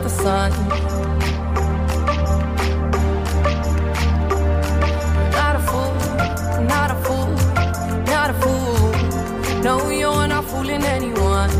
sun. Not a fool, not a fool, not a fool. No, you're not fooling anyone.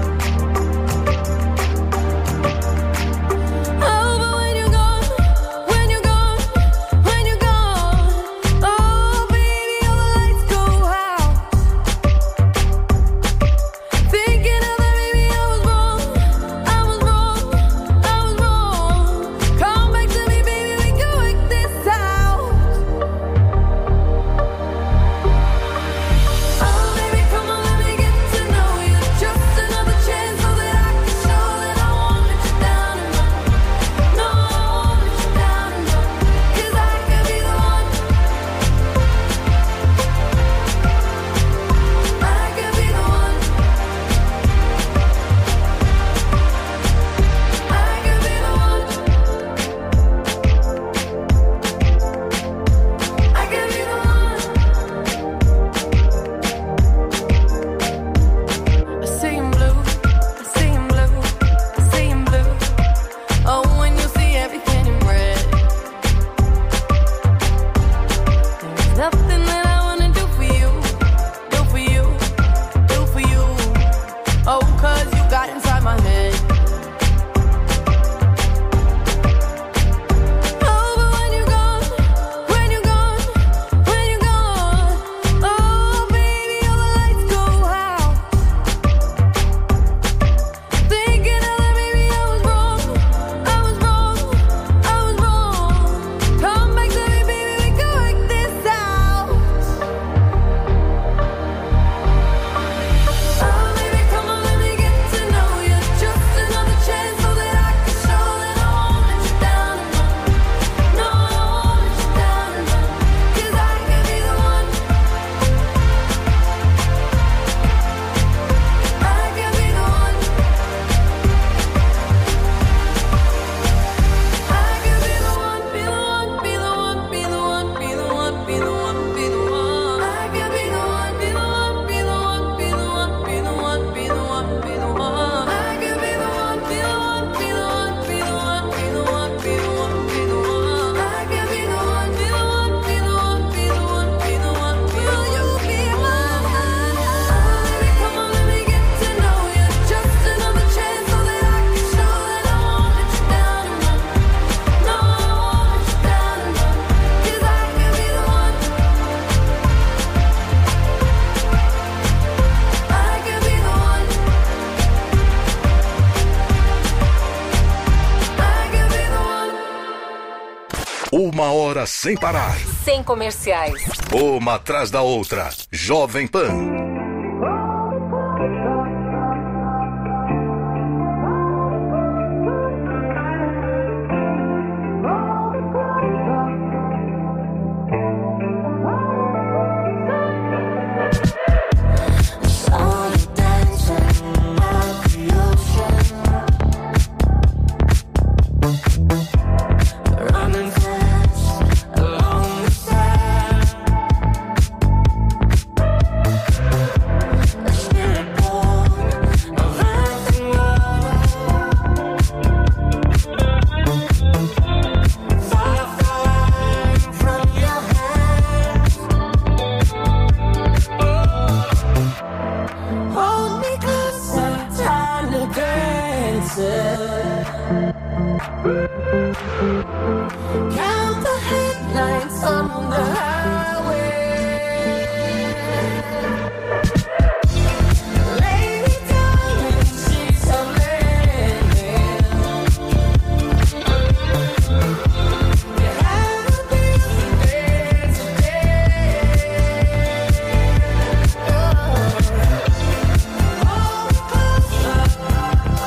Uma hora sem parar. Sem comerciais. Uma atrás da outra. Jovem Pan.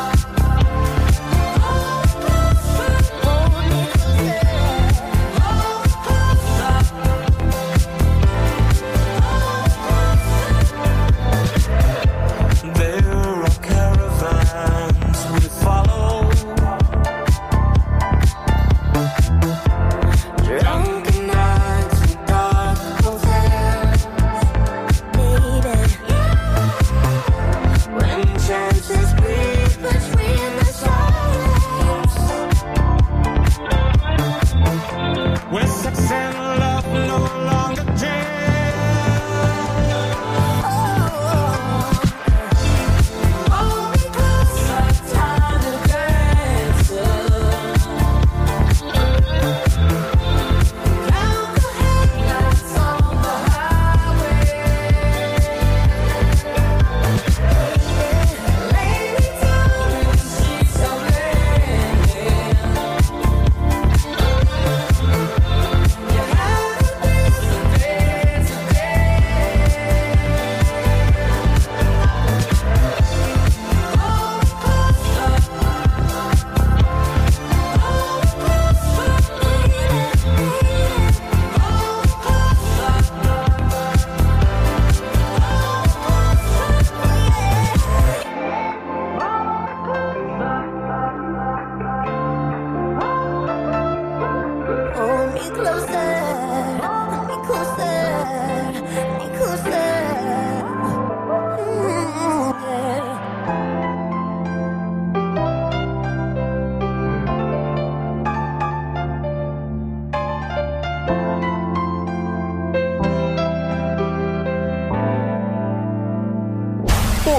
Oh,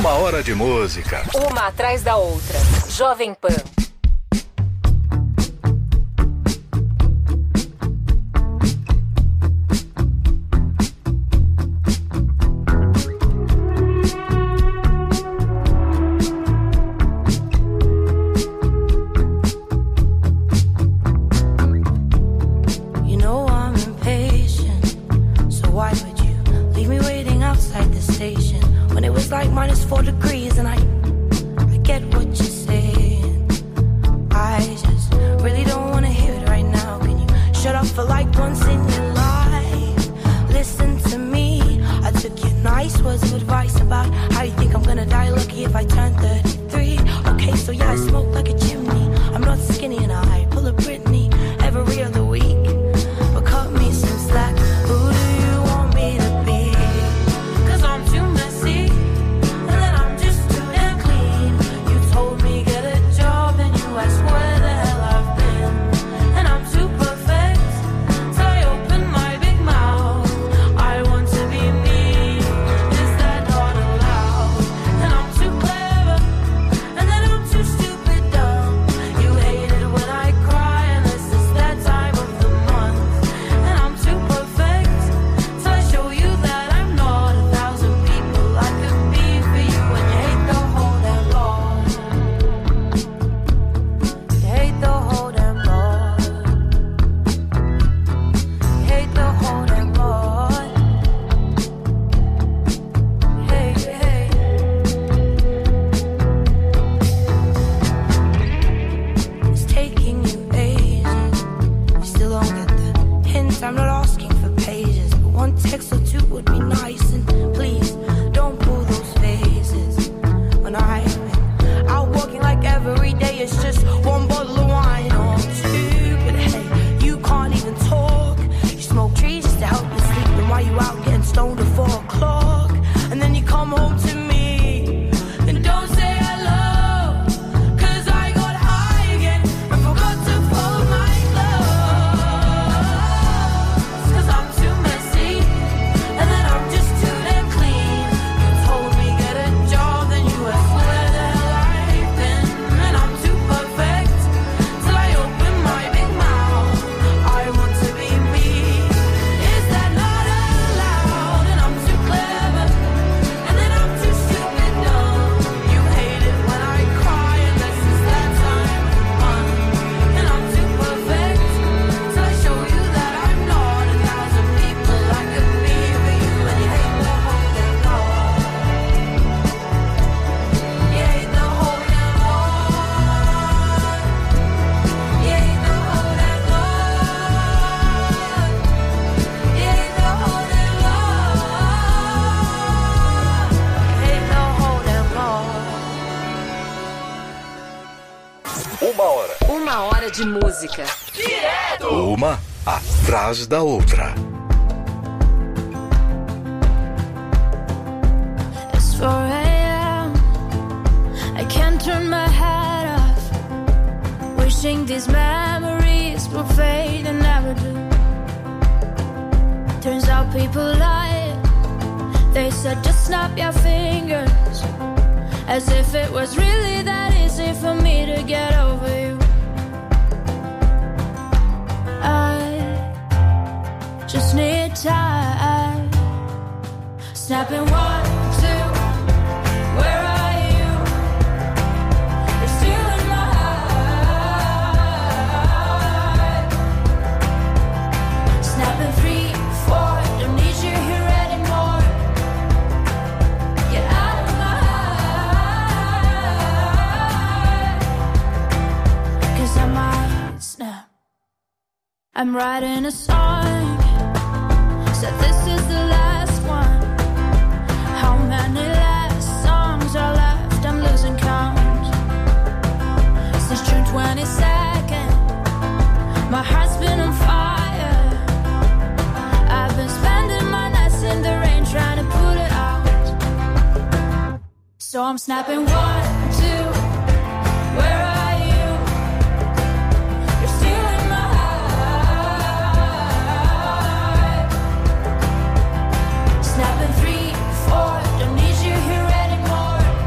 Uma hora de música. Uma atrás da outra. Jovem Pan. Like -4 degrees and I get what you're saying. I just really don't wanna hear it right now. Can you shut up for like once in your life? Listen to me. I took your nice words of advice about how you think I'm gonna die lucky if I turn 33. Okay, so yeah, I smoke like a chimney. I'm not skinny and I pull a Britney every other week. But cut me some slack. Who do you want me to be? 'Cause I'm too messy. Uma hora de música. Direto! Uma atrás da outra. It's 4 a.m. I can't turn my head off. Wishing these memories will fade and never do. Turns out people lie. They said just snap your fingers. As if it was really that easy for me to get over you. I just need time. Snapping 1, 2. Where are you? You're still in my heart. Snapping 3, 4. Don't need you here anymore. Get out of my heart. 'Cause I might snap. I'm writing a song. Said this is the last one. How many last songs are left? I'm losing count. Since June 22nd, my heart's been on fire. I've been spending my nights in the rain trying to put it out. So I'm snapping 1, 2. Where are snapping 3, 4, don't need you here anymore.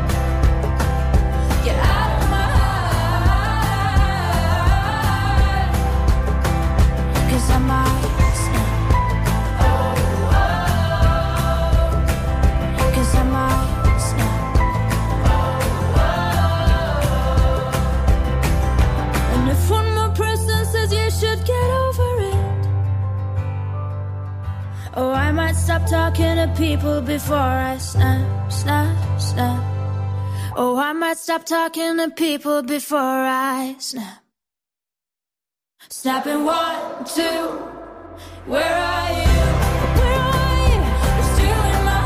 stop talking to people before I snap, snap, snap. Oh, I might stop talking to people before I snap. Snapping 1, 2, where are you? Where are you? You're still in my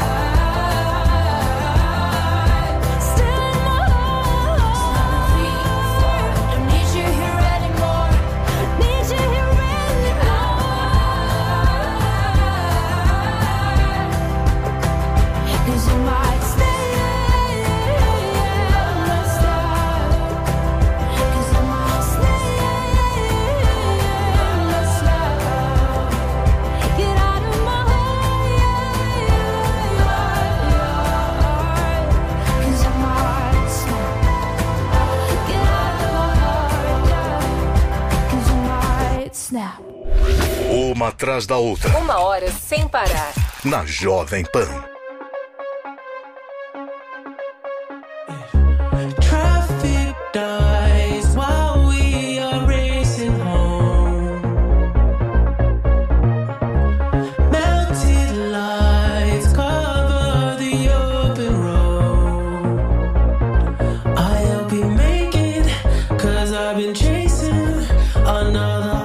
heart. Still in my heart. Don't need you here anymore. Need you here anymore. 'Cause you might stay. Uma atrás da outra. 1 hora sem parar. Na Jovem Pan. Traffic dies while we are racing home. Melted lights cover the open road. I'll be making, 'cause I've been chasing another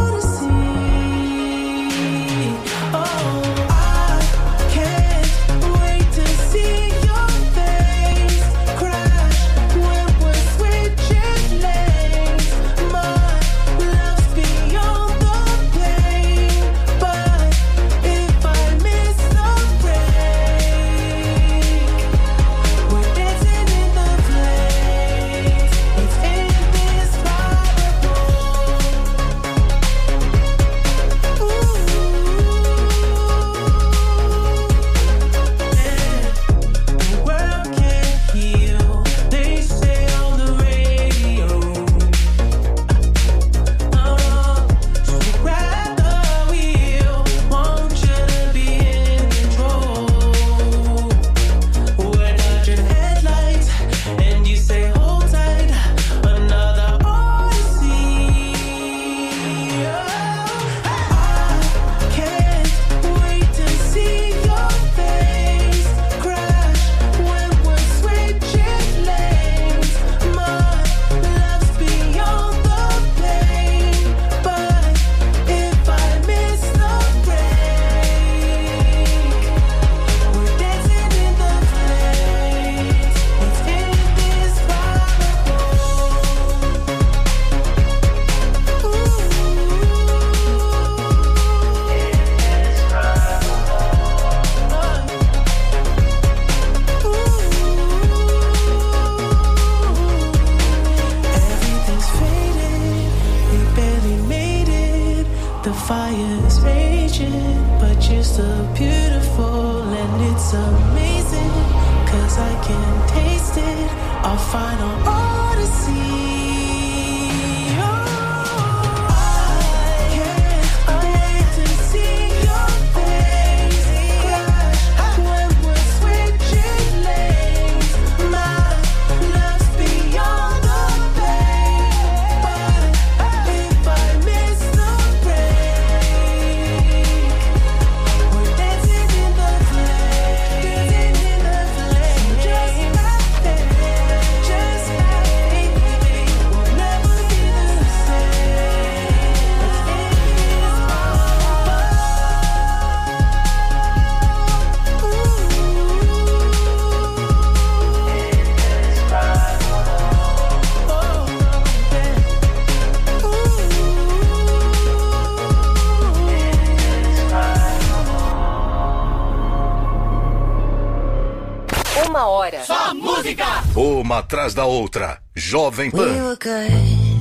Só música! Uma atrás da outra. Jovem Pan. We were good,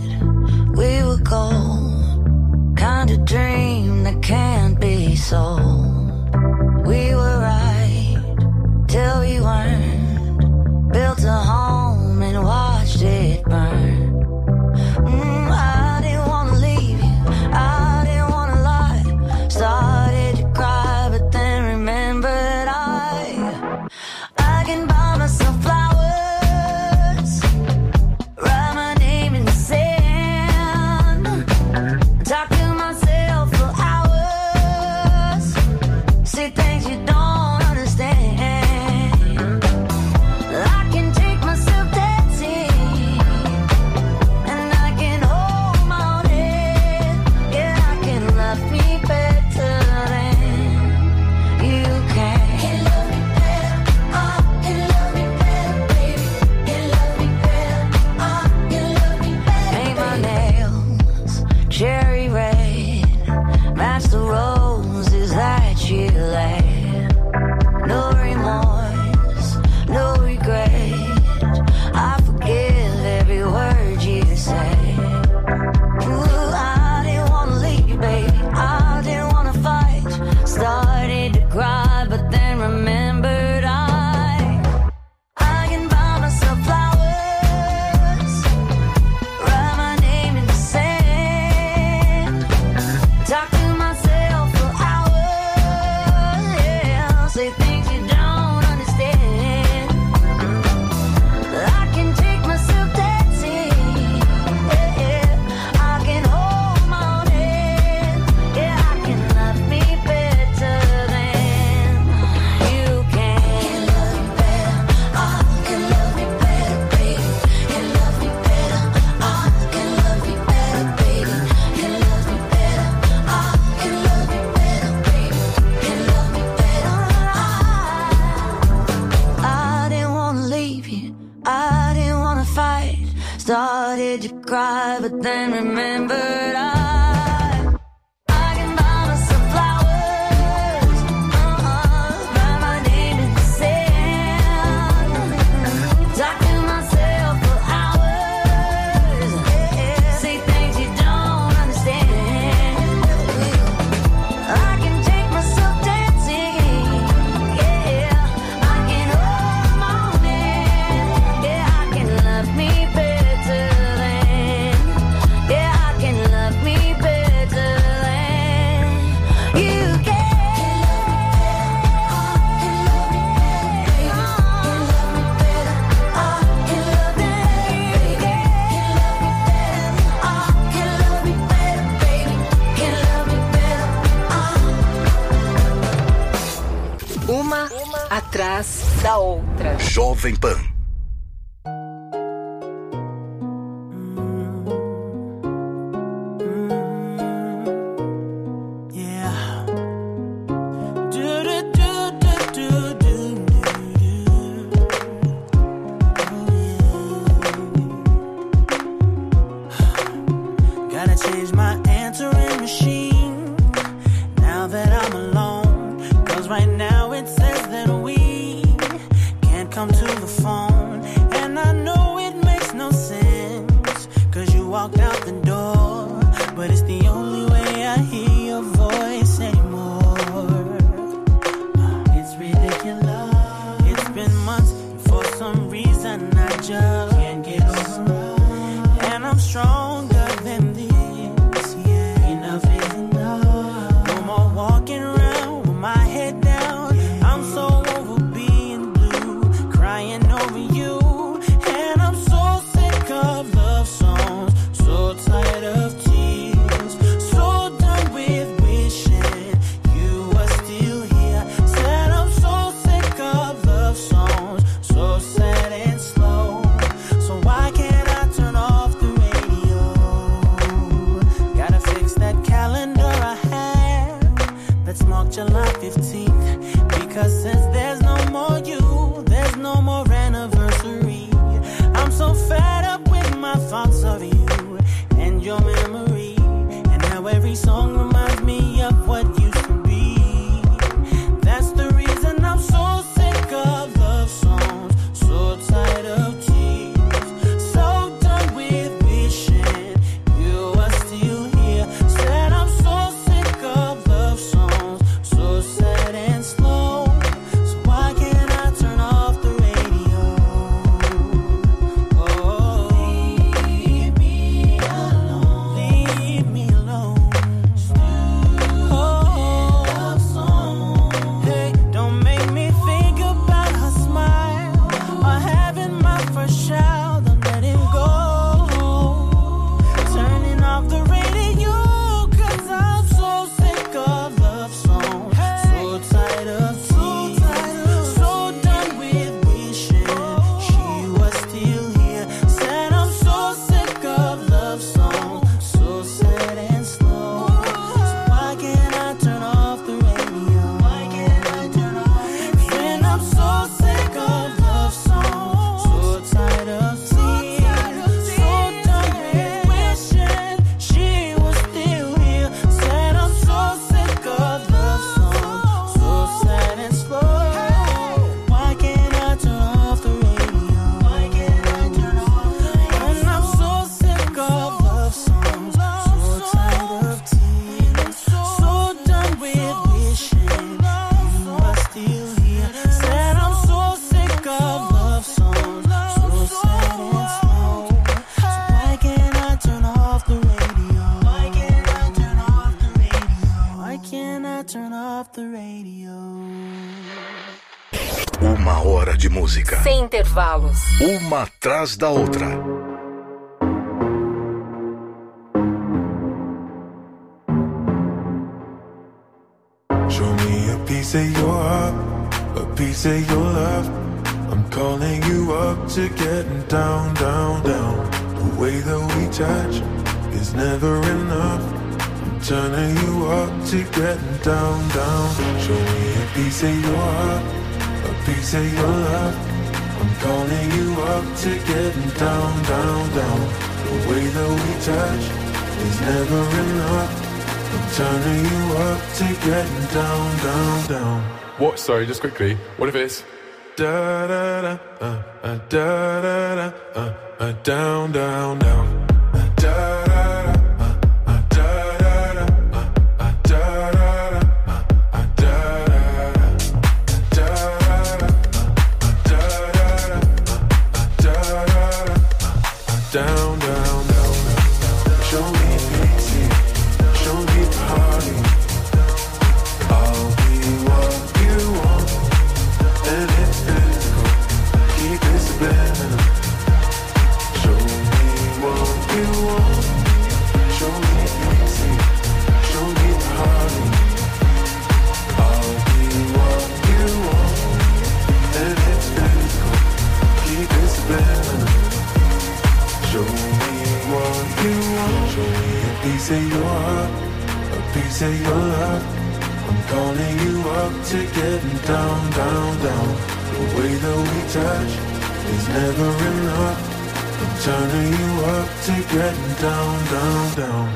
we were gold. Kind of dream that can't be sold. We were right till we weren't. Built a home and watched it burn. I didn't wanna leave you, I didn't wanna lie. Started to cry, but then remembered I can buy myself flowers, write my name in the sand, talk to myself for hours. and remembered. I can buy myself flowers, write my name in the sand, talk to myself for hours, say things you don't understand. I can take myself dancing, I can hold my own hand, I can love me better than, I can love me better than you can. Uma atrás da outra. Jovem Pan. Yeah. Gotta change my answering machine now that I'm alone. 'Cause right now it says that we can't come to the phone. And I know it makes no sense, 'cause you walked out the door. But it's the only way I hear your voice anymore. It's ridiculous. It's been months, and for some reason I just can't get over. And I'm stronger than this, yeah. Enough is enough. No more walking around with my head down. I'm so over being blue, crying over you. And I'm so sick of love songs, so tired of tears, so done with wishing you were still here. Said I'm so sick of love songs, so sad and slow. So why can't I turn off the radio? Gotta fix that calendar I have that's marked July 15th. Because since there's no more you, there's no more anniversary. I'm so fed up with my thoughts of you and your memory. And now every song reminds me of what used to be. That's the reason I'm so sick of love songs, so tired of tears, so done with wishing you were still here. Said I'm so sick of love songs, so sad and slow. So why can't I turn off the radio? Oh, leave me alone. Leave me alone. Oh, love song. Hey, don't make me think about her smile or having my first child. I'm letting go. Turning off the radio, 'cause I'm so sick of love songs, so tired of tears, so done with wishing she was still here. Said I'm so sick of love songs, so sad and slow. So why can't I turn off the radio? Why can't I turn off? When I'm so sick of love songs, so tired of tears, so done with wishing she was still here. Said I'm so sick of love songs, so sad and slow. Why can't I turn off the radio? Why can't I turn off the radio? When I'm so sick of love songs, so tired of tears, so done with wishing you were still here. Said I'm so sick of love songs, so sad and slow. So why can't I turn off the radio? Why can't I turn off the radio? Why can't I turn off the radio? Uma hora de música. Sem intervalos. Uma atrás da outra. Show me a piece of your heart, a piece of your love. I'm calling you up to getting down, down, down. The way that we touch is never enough. I'm turning you up to getting down, down. Show me a piece of your heart, a piece of your love. I'm calling you up to getting down, down, down. The way that we touch is never enough. I'm turning you up to getting down, down, down. What? Sorry, just quickly. What if it's da da da da da da down, down, down. Da da down, down, down. Show me pity, show me party. I'll be what you want, and it's physical. Keep it subliminal. Show me what you want. Show me pity, show me party. I'll be what you want, and it's physical. Keep it subliminal. Show me what you want. Show me a piece of your heart, a piece of your love. I'm calling you up to getting down, down, down. The way that we touch is never enough. I'm turning you up to getting down, down, down.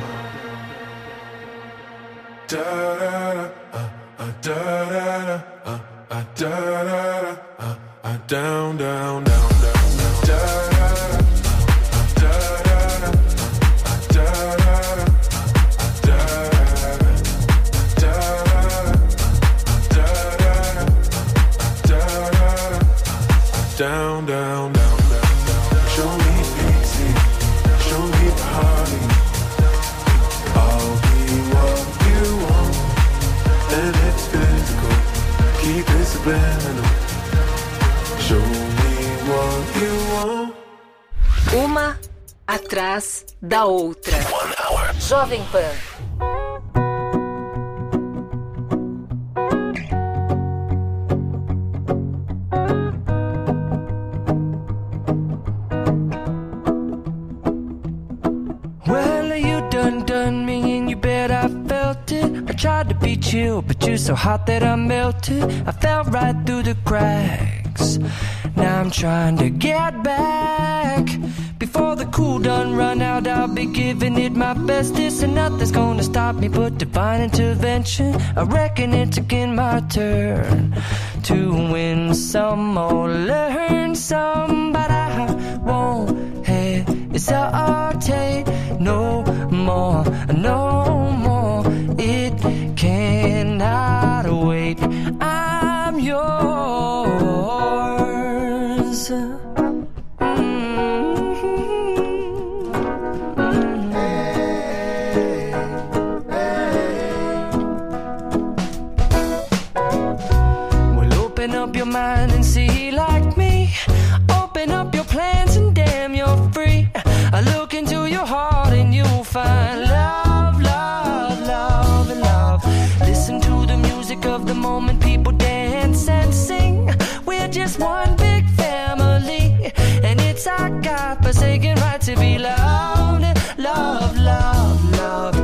Da da da da da da da down, down, down, down, da da. Down, down, down, down, down. Show me pity, show me party. I'll be what you want, and it's physical. Keep it subliminal. Show me what you want. Uma atrás da outra. 1 hour. Jovem Pan. Done me and you bet I felt it. I tried to be chill, but you're so hot that I melted. I fell right through the cracks. Now I'm trying to get back. Before the cool done run out, I'll be giving it my bestest, and nothing's gonna stop me but divine intervention. I reckon it's again my turn to win some or learn some, but I won't hesitate no more, no more. It cannot wait. I'm yours. Well, open up your mind and see like me. Open up your plans and damn, you're free. I look into your heart and you'll find love, love, love, and love. Listen to the music of the moment, people dance and sing. We're just one big family, and it's our God-forsaken right to be loved. Love, love, love,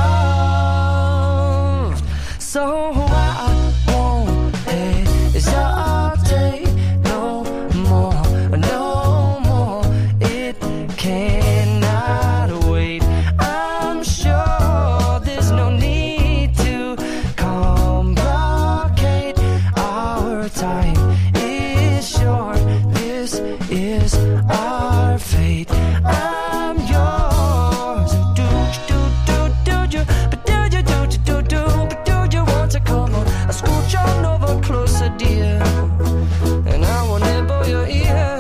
love. So I won't hesitate no more, no more. It cannot wait. I'm sure there's no need to complicate. Our time is short. This is our fate. I'm yours. Do you? But do you? But do you want to come on? I scooch on over closer, dear, and I will nibble your ear.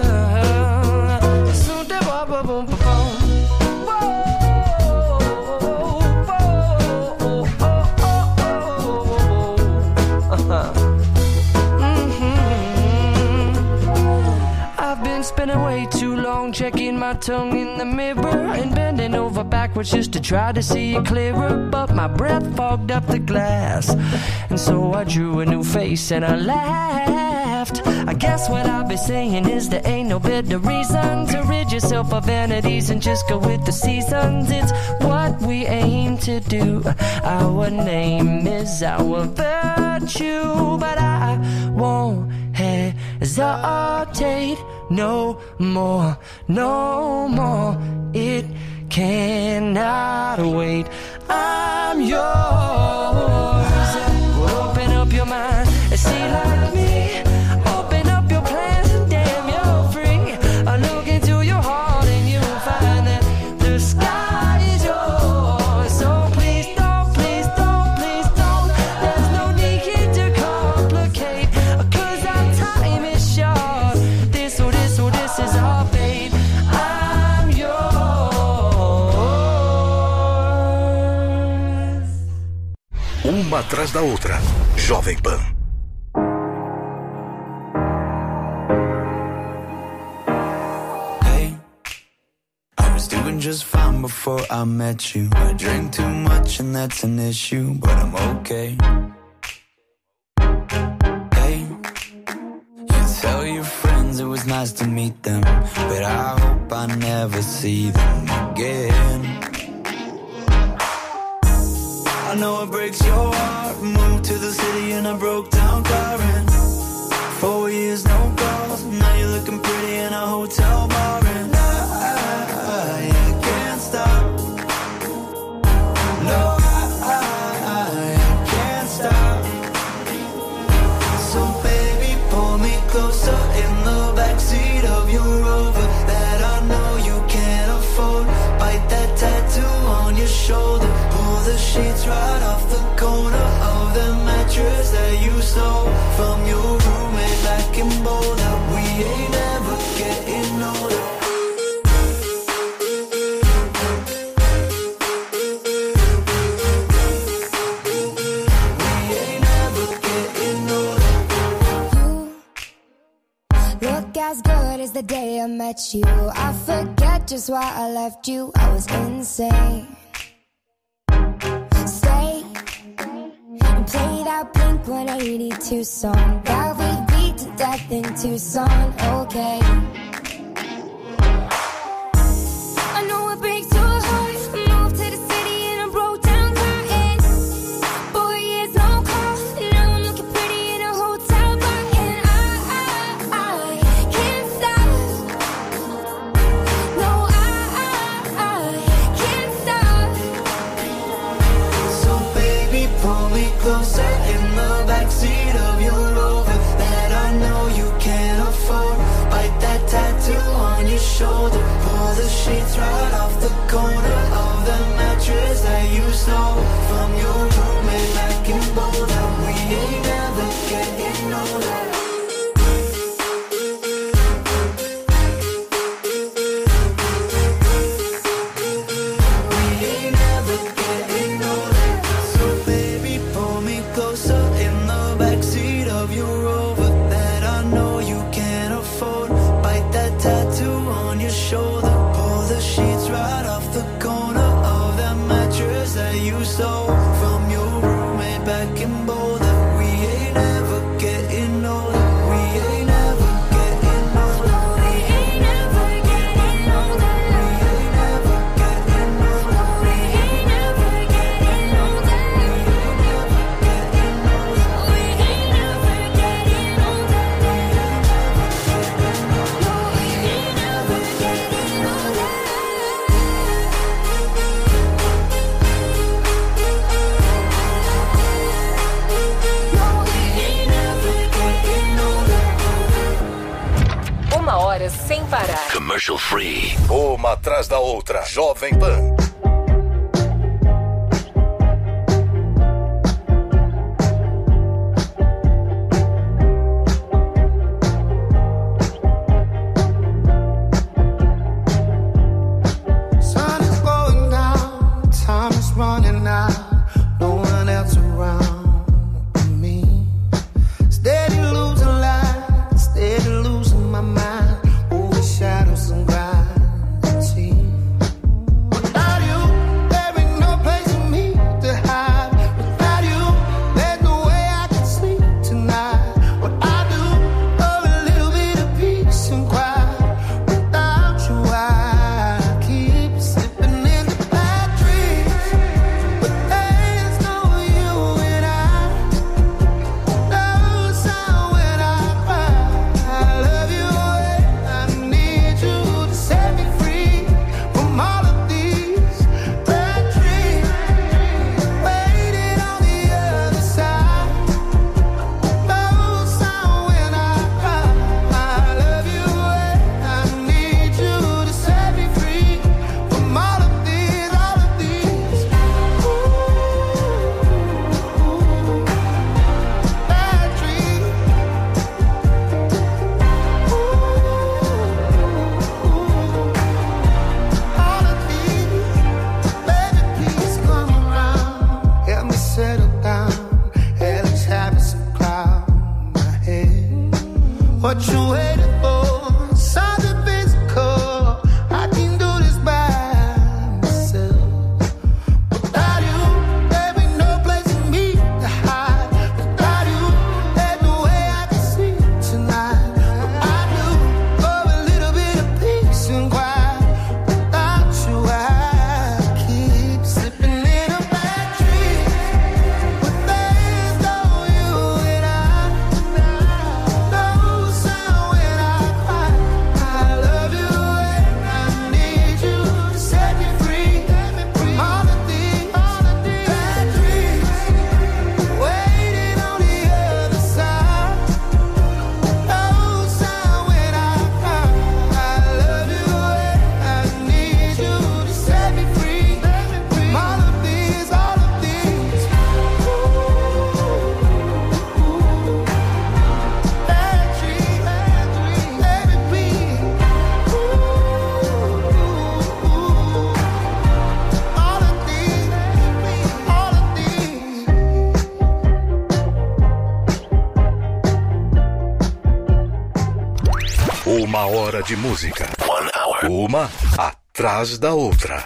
I've been spending way too long checking my tongue in the mirror and bending over backwards just to try to see it clearer, but my breath fogged up the glass, and so I drew a new face and I laughed. I guess what I'll be saying is there ain't no better reason to rid yourself of vanities and just go with the seasons. It's what we aim to do. Our name is our virtue, but I won't hesitate hesitate no more, no more. It cannot wait. I'm yours. Well, open up your mind and see like me. Open up your plans and damn, you're free. I look into your heart and you'll find that the sky is yours. So please don't, please don't, please don't. There's no need here to complicate, 'cause our time is short. This is our fate. I'm yours. Uma atrás da outra. Jovem Pan. Hey, I was doing just fine before I met you. I drink too much and that's an issue, but I'm okay. Hey, you tell your friends it was nice to meet them, but I hope I never see them again. I know it breaks your heart. Moved to the city in a broke down car and 4 years no calls. Now you're looking pretty in a hotel bar and I can't stop. No, I can't stop. So baby, pull me closer in the backseat of your Rover that I know you can't afford. Bite that tattoo on your shoulder. Pull the sheets right off the corner of the mattress that you stole from your roommate back in Boulder. We ain't ever getting older. We ain't ever getting older. You look as good as the day I met you. I forget just why I left you. I was insane. Stay and play that Blink-182 song that we beat to death in Tucson. Okay. I know it breaks your heart. Moved to the city in a broke down car and 4 years no call. Now I'm looking pretty in a hotel bar and I can't stop. No, I can't stop. So baby, pull me closer in the backseat of your Rover that I know you can't afford. Bite that tattoo on your shoulder. Pull the sheets right off the corner of the mattress that you stole from your roommate back in Boulder. We ain't ever getting older. We ain't ever getting older. So baby, pull me closer in the backseat of your Rover that I know you can't afford. Bite that tattoo on your shoulder. Pull the sheets right off the corner of that mattress that you stole from your roommate back in Boulder. We ain't ever getting older. We ain't ever getting older. We ain't ever getting older. We ain't ever getting older. We ain't ever getting older. We ain't ever getting older. We ain't ever getting older. Uma hora sem parar. Commercial free. Uma atrás da outra. Jovem Pan. Sun is going down, time is running out, no one else around me. Steady losing light, steady losing my mind, over shadows and gravity. I hora de música. 1 hour. Uma atrás da outra.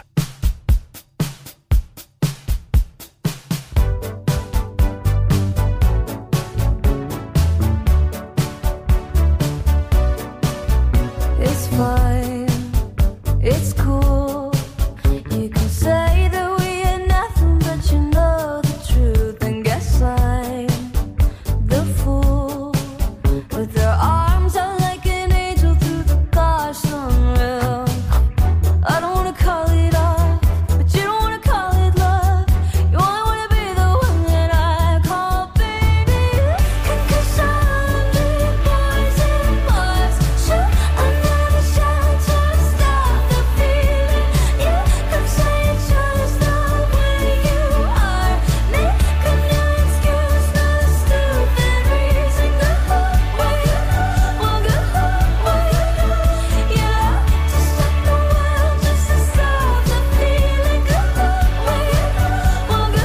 It's fine, it's cool. You can say that we ain't nothing, but you know the truth. And guess I'm the fool with their arms out like an angel through the car sunroof. I don't wanna call it off, but you don't wanna call it love. You only wanna be the one that I call baby. 'Cause 100 boys and Mars shoot another shot to stop the feeling. You could say it's just the way you are. Make a new excuse, not a stupid reason. Go away, well, go away. Yeah, to stop the world, just to stop the feeling. Go away, well, go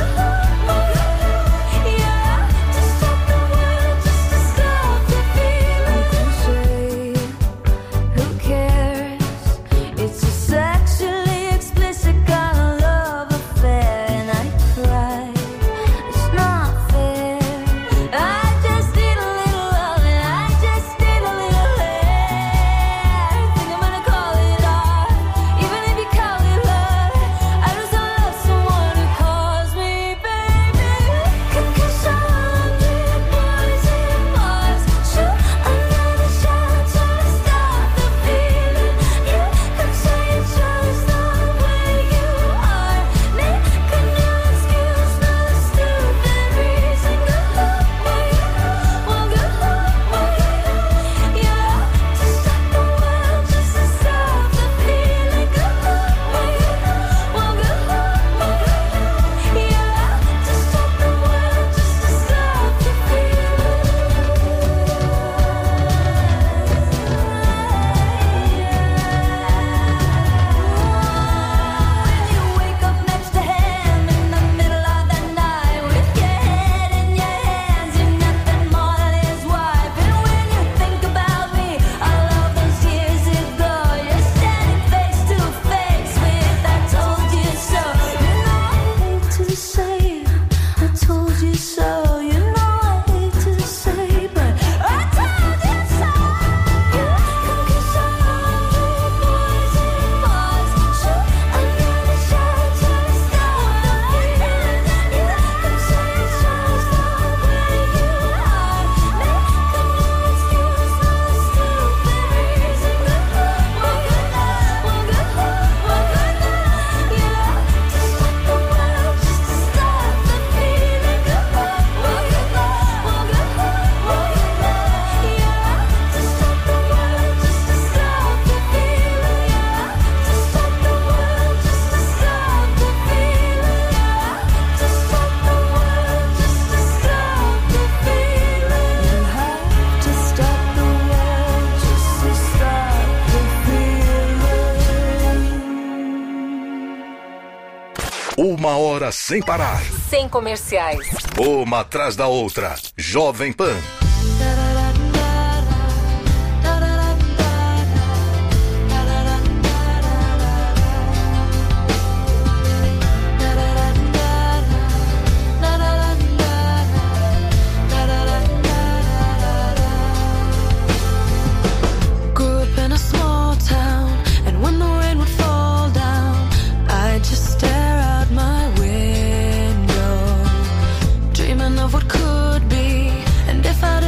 away. Yeah, to stop the world, just to stop the feeling. Who cares? It's a sexually explicit kind of love affair, and I cry. It's not fair. I just need a little love, and I just need a little hair. Think I'm gonna call it art, even if you call it love. I just don't love someone who calls me baby. 'Cause 100 boys and Mars shoot another shot to stop the feeling. You could say it's just the way you are. Make a new excuse, not a stupid reason. Go away, well, go away. Yeah, to stop the world, just to stop the feeling. Go away, well, go away. Yeah, to stop the world, just to stop the When you wake up next to him in the middle of the night with your head in your hands, you're nothing more than his wife. And when you think about me, all of those years ago, you're standing face to face with I told you so. You know I hate to say I told you so. You know I hate to say, but I told you so. You cause 100 boys and Mars shoot another shot to stop the feeling. You could say it's just the way you are. Make a new excuse, not a stupid reason. Go away, well, go away. Yeah, to stop the world, just to stop the feeling. Go away, well, go away. Yeah, to stop the world, just to stop the feeling. Yeah, to stop the world, just to stop the feeling. Yeah, to stop the world, just to stop the feeling. You have to stop the world, just to stop the feeling. 1 hora sem parar. Sem comerciais. Uma atrás da outra. Jovem Pan. Grew up in a small town, and when the rain would fall down, I'd just stare out my window, dreaming of what could be. And if I'd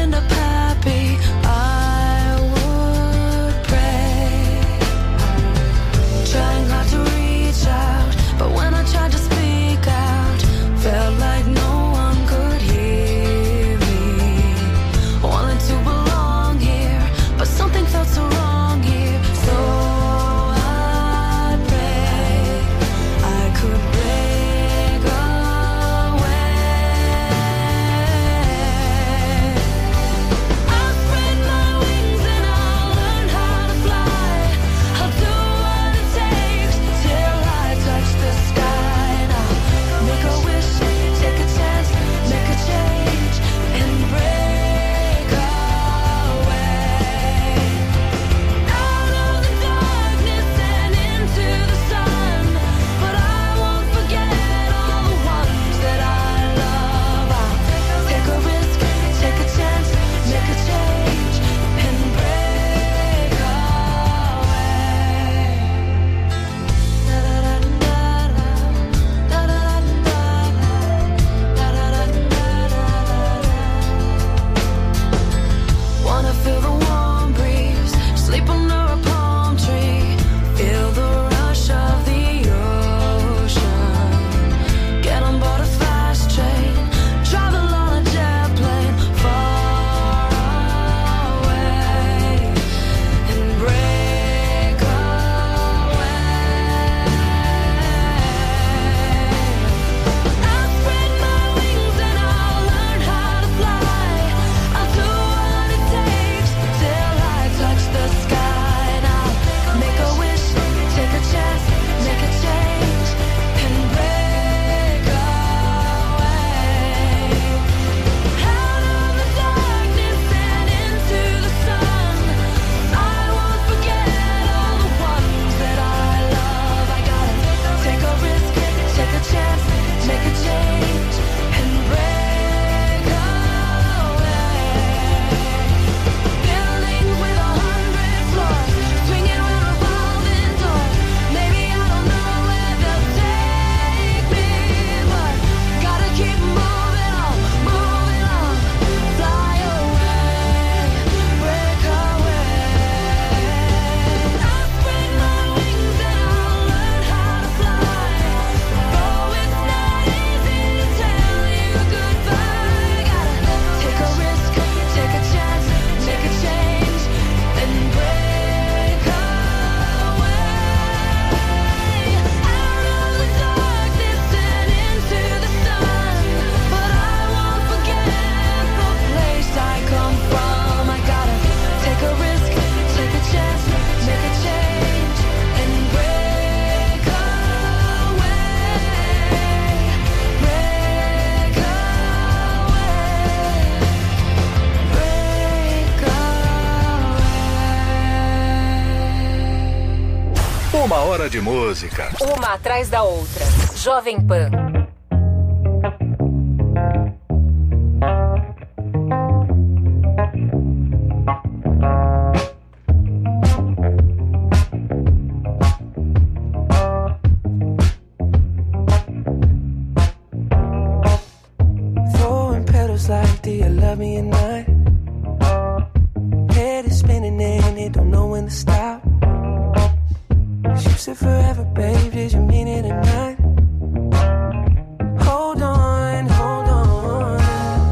make a change, and break away. Buildings with 100 floors, swinging with revolving doors. Maybe I don't know where they'll take me, but gotta keep moving on, fly away, break away. I'll spread my wings and I'll learn how to fly. Though it's not easy to tell you goodbye, gotta take a risk, take a chance, make a change, and break away. Out of the darkness and into the sun, but I won't forget the place I come from. I gotta take a risk, take a chance, make a change, and break away, break away. Uma hora de música. Uma atrás da outra. Jovem Pan. Throwing petals like, do you love me or not? Head is spinning and it don't know when to stop. You said forever, babe, did you mean it or not? Hold on, hold on.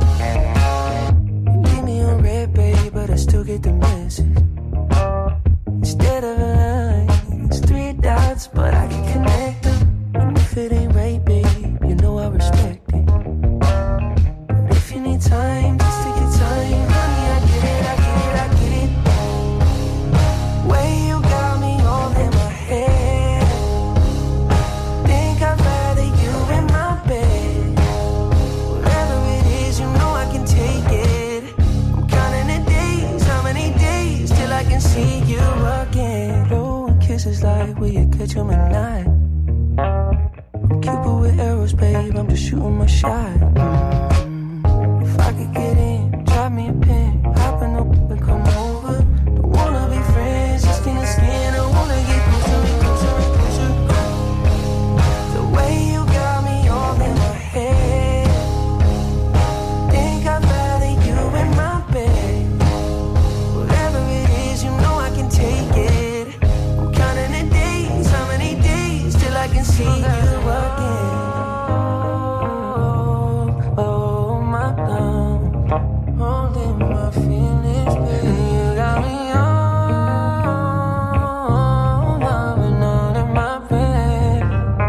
You leave me on red, babe, but I still get the message. Instead of a line, it's 3 dots, but I can connect them. And if it ain't right, babe, you know I respect it. But if you need time, just take your time, honey, I get it, I get it, I get it. Way you got me all in my head. Think I'd rather you in my bed. Whatever it is, you know I can take it. I'm counting the days, how many days till I can see you again. Blowing kisses like, will you catch 'em at night? I'm Cupid with arrows, babe, I'm just shooting my shot. If I could get in, drop me a pin, hop in the whip and come over. Don't wanna be friends, just skin to skin, I wanna get closer, closer, closer. The way you got me all in my head. Think I'd rather you in my bed. Whatever it is, you know I can take it. I'm counting the days, how many days till I can see you again. Oh, my love, holding my feelings, baby. You got me all loving all in my bed.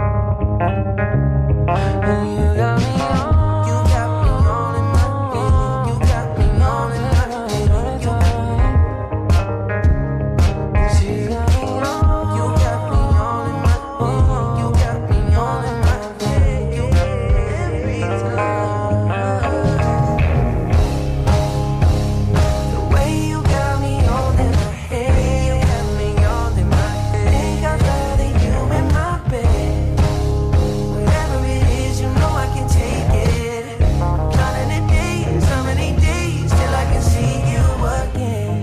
And you got me all, you got me all in my bed. You got me all in my bed. You got me all, you got me all in my bed. You got me all in my bed. You got me every time. The way you got me all in my head. You got me all in my head. Think I'd rather you in my bed. Whatever it is, you know I can take it. Counting the days, how many days till I can see you again.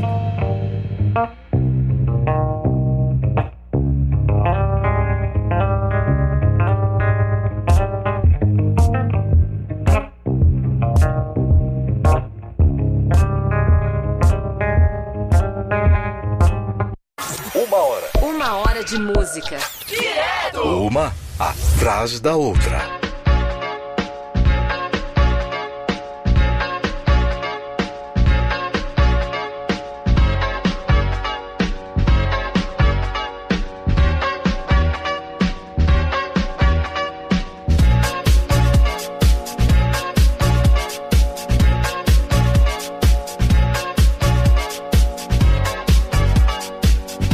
Uma hora de música. Uma atrás da outra.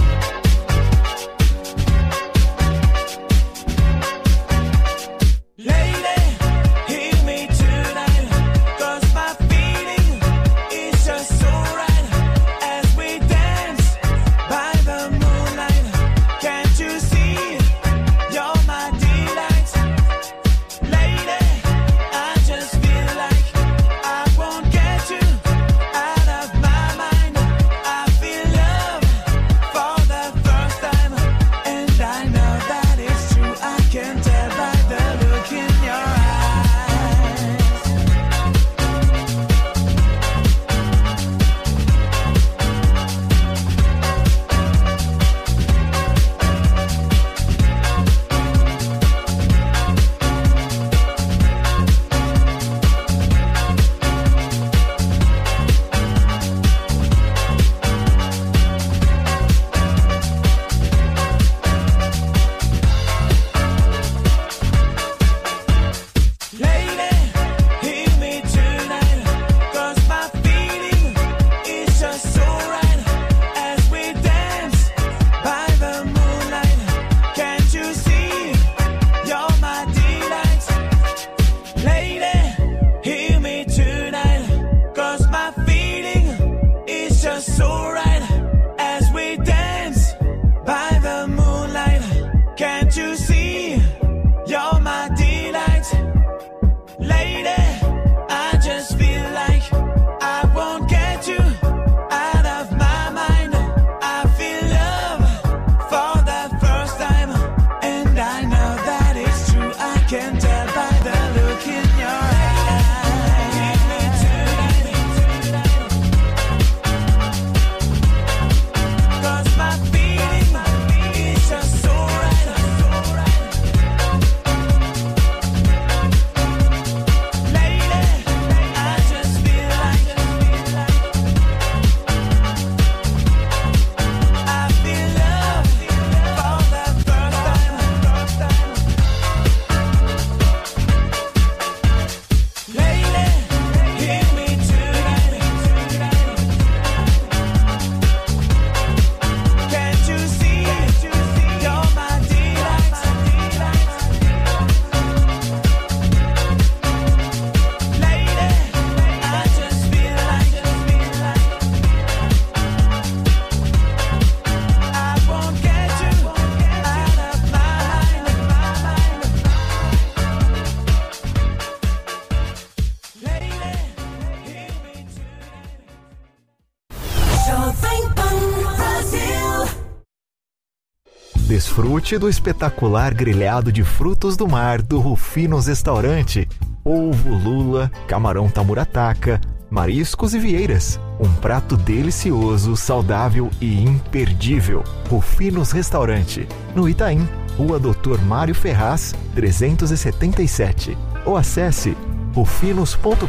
Yeah. Desfrute do espetacular grelhado de frutos do mar do Rufinos Restaurante. Polvo, lula, camarão tamurataka, mariscos e vieiras. Um prato delicioso, saudável e imperdível. Rufinos Restaurante, no Itaim, Rua Dr. Mário Ferraz, 377. Ou acesse rufinos.com.br.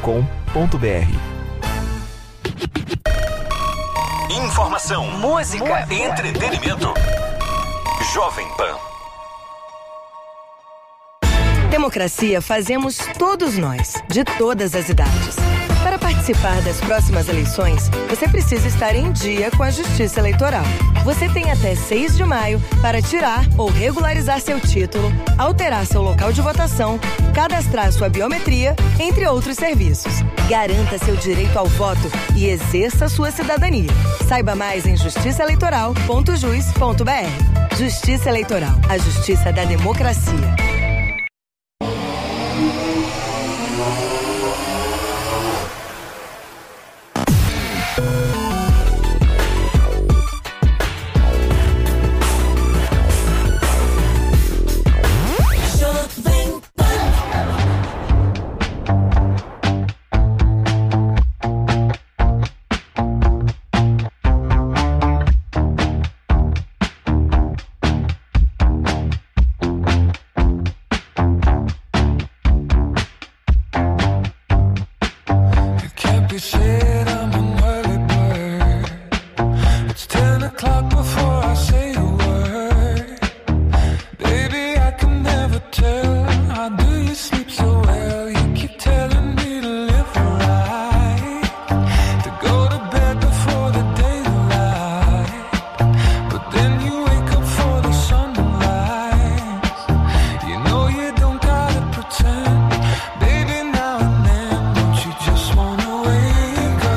Informação, música, entretenimento. Jovem Pan. Democracia fazemos todos nós, de todas as idades. Para participar das próximas eleições, você precisa estar em dia com a Justiça Eleitoral. Você tem até 6 de maio para tirar ou regularizar seu título, alterar seu local de votação, cadastrar sua biometria, entre outros serviços. Garanta seu direito ao voto e exerça sua cidadania. Saiba mais em justiçaeleitoral.jus.br. Justiça Eleitoral, a justiça da democracia. Wake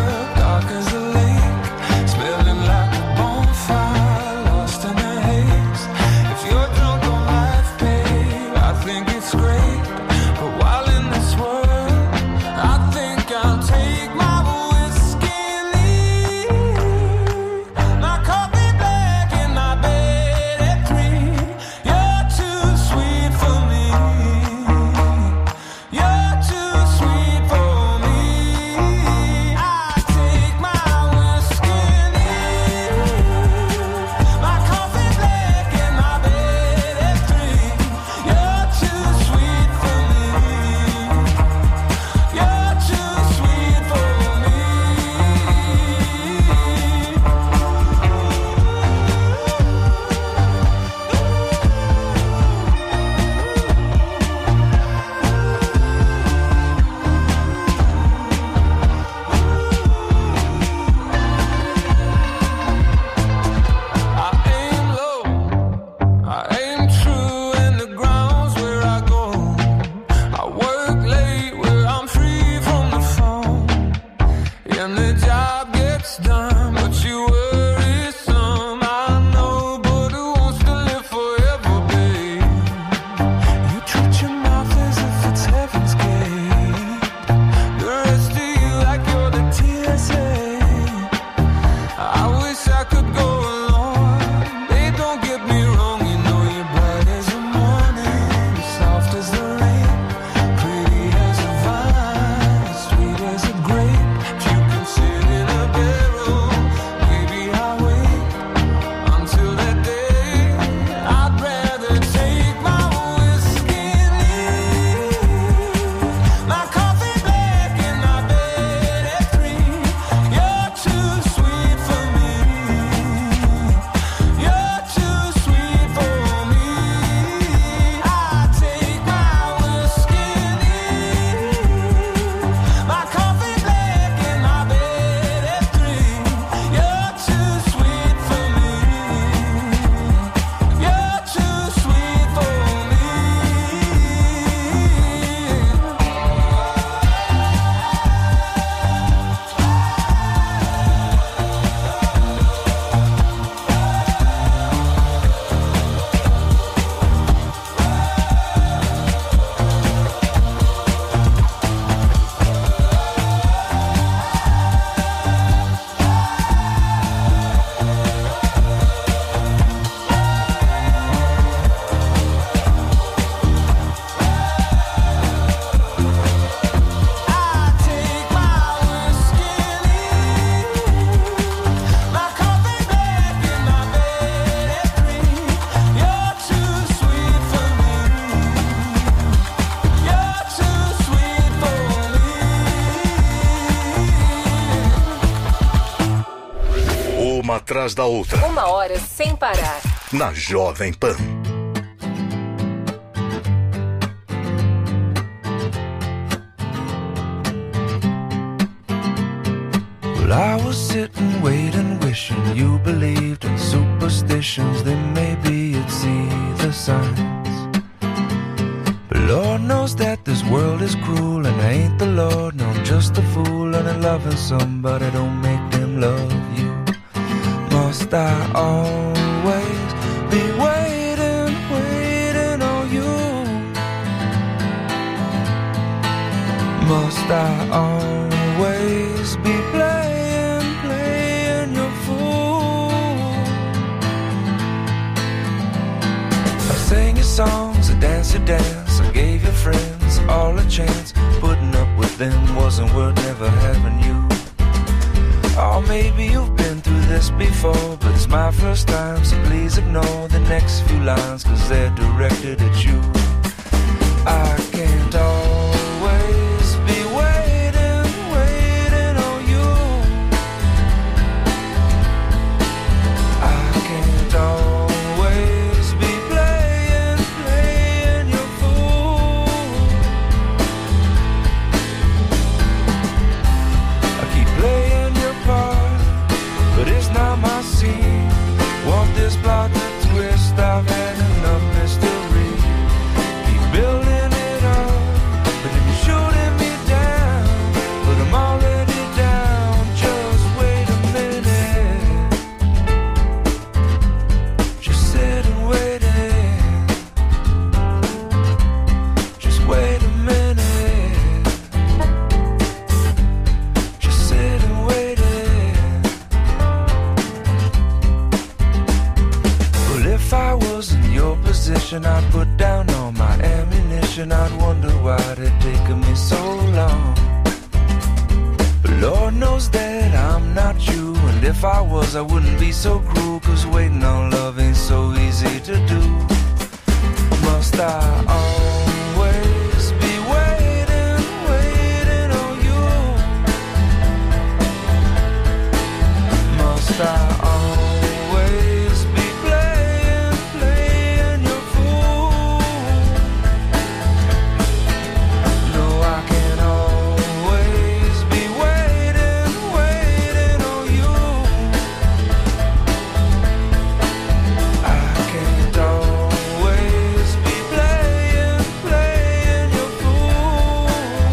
atrás da outra. 1 hora sem parar. Na Jovem Pan. Well, I was sitting, waiting, wishing you believed in superstitions. Then maybe you'd see the signs. But Lord knows that this world is cruel, and I ain't the Lord, no, I'm just a fool. And loving somebody don't make them love you. Must I always be waiting, waiting on you? Must I always be playing, playing your fool? I sang your songs, I danced your dance, I gave your friends all a chance. Putting up with them wasn't worth never having you. Oh, maybe you've been through this before, but it's my first time, so please ignore the next few lines, 'cause they're directed at you. I can't always be waiting, waiting on you. I can't always be playing, playing your fool. I keep playing your part, but it's not my scene. Want this plot to twist, I've had enough mystery. Keep building it up, but then you're shooting me down. But I'm already down, just wait a minute. Just sit and wait it. Just wait a minute. Just sit and wait it. Well, if I was in your position, I'd put down all my ammunition. I'd wonder why it taken me so long. But Lord knows that I'm not you, and if I was, I wouldn't be so cruel, 'cause waiting on love ain't so easy to do. Must I always be waiting, waiting on you? Must I always be playing, playing your fool? No, I can't always be waiting, waiting on you. I can't always be playing, playing your fool,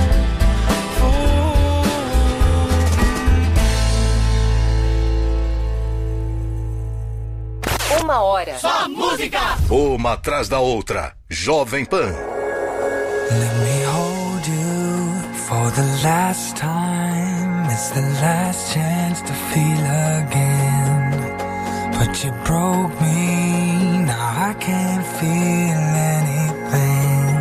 fool. 1 hora. Só música! Uma atrás da outra. Jovem Pan. Let me hold you for the last time. It's the last chance to feel again. But you broke me, now I can't feel anything.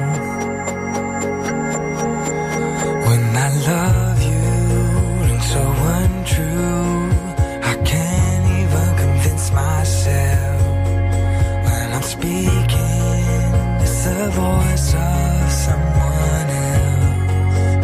When I love you, and so untrue, I can't even convince myself. When I'm speaking, it's the voice of someone else.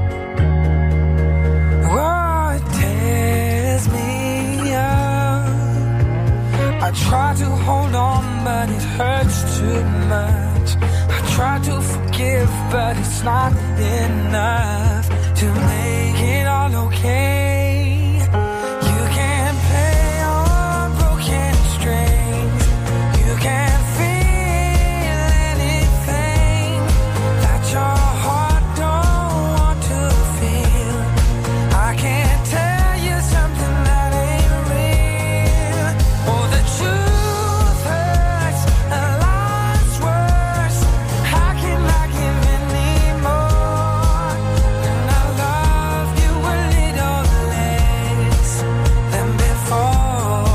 Oh, it tears me up. I try to hold on, but it hurts too much. I try to forgive, but it's not enough to make it all okay. You can't play on broken strings. You can't feel anything that your heart don't want to feel. I can't tell you something that ain't real. Oh, the truth hurts, and life's worse. How can I give anymore when I love you a little less than before?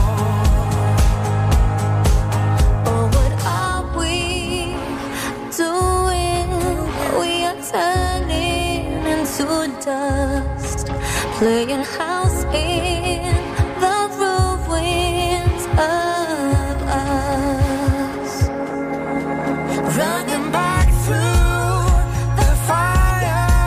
Oh, what are we doing? We are turning into dust, playing house